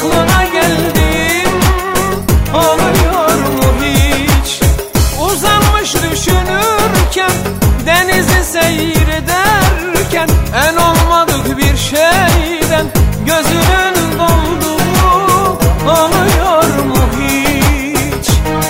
Aklına geldim, oluyor mu hiç? Uzanmış düşünürken, denizi seyrederken, en olmadık bir şeyden gözünün dolduğu oluyor mu hiç?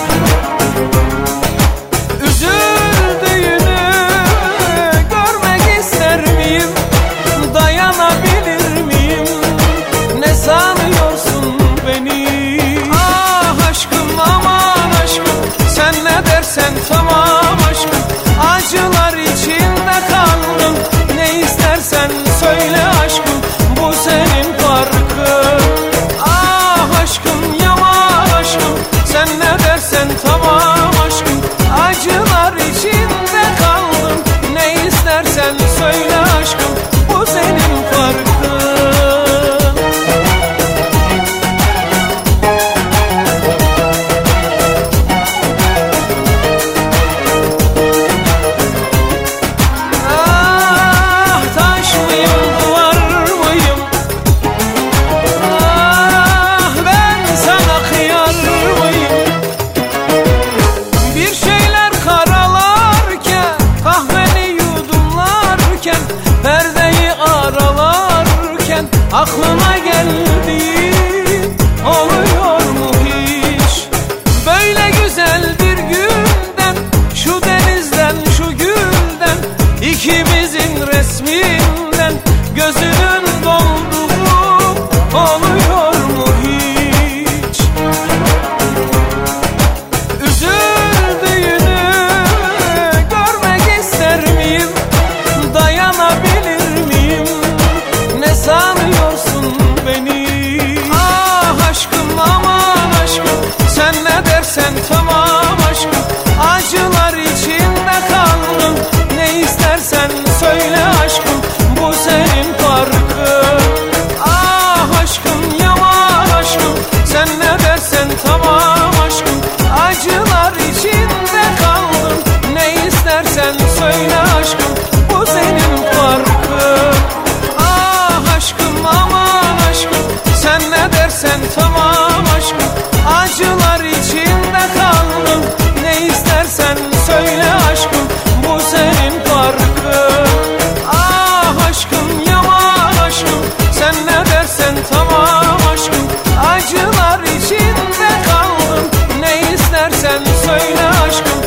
Üzüldüğünü görmek ister miyim? Dayanabilir miyim? Ne sanıyorsun beni? Ah aşkım, aman aşkım, sen ne dersen tamam aşkım. Acılar içinde kaldım, ne istersen söyle aşkım, bu senin farkın. Ah aşkım, yaman aşkım, sen ne dersen tamam aşkım. Acılar içinde kaldım, ne istersen söyle aşkım, bu senin farkın. Perdeyi aralarken aklına geldi, oluyor mu hiç? Böyle güzel bir günden, şu denizden, şu gülden, ikimizin resminden gözünün dolduğu oluyor mu hiç? Üzüldüğünü görmek ister miyim? Dayanabilir miyim? Ne sanıyorsun beni? Ah aşkım, aman aşkım, sen ne dersen tamam aşkım. Acılar içinde kaldım, ne istersen söyle aşkım, bu senin farkın. Ah aşkım, yaman aşkım, sen ne dersen tamam aşkım. Acılar içinde kaldım, ne istersen söyle aşkım, bu senin farkın. Ah aşkım, aman aşkım, sen ne dersen tamam aşkım. Acılar içinde kaldım, ne istersen söyle aşkım, bu senin farkın. Ah aşkım, yaman aşkım, sen ne dersen tamam aşkım. Acılar içinde kaldım, ne istersen söyle aşkım,